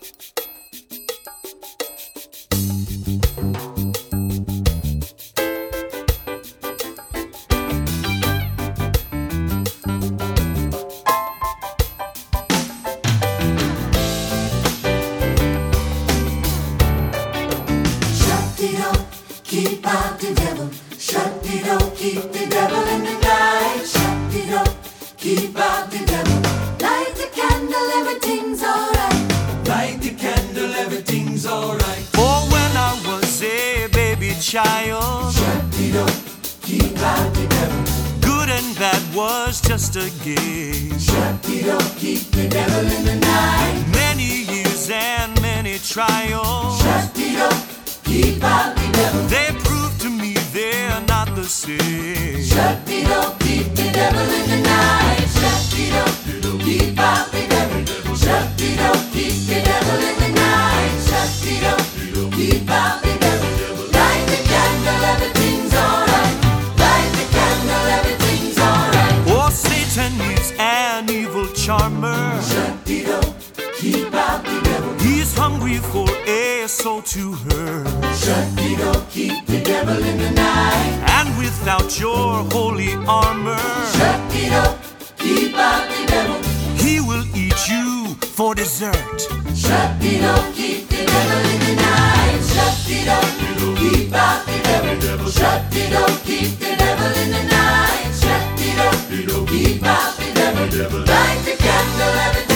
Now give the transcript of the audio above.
Keep out the devil. Shut it up, keep the devil in the night. Shut it up, keep out the devil. Light the candle, everything's alright. Light the candle, everything's alright. Oh, when I was a baby child, Shut it up, keep out the devil. good and bad was just a game. Shut it up, keep the devil in the night. Many years and many trials, Shut it up, keep out the devil. they proved to me they're not the same. Shut it up, keep the devil in the night. Shut it up, keep out the devil. Shut it up, keep the devil in the night. Shut it up, keep out the devil. Light the candle, everything's alright. Light the candle, everything's alright. Oh, Satan is an evil charmer. Shut it up, keep out the devil. He's hungry for a soul to hurt. Shut it up, keep the devil in the night. And without your holy armor, Shut it up, keep out the devil. he will eat you for dessert. Shut it up, keep the devil in the night. Shut it up, keep out the devil. Shut it up, keep the devil in the night. Shut it up, keep out the devil. Light the candle, everything.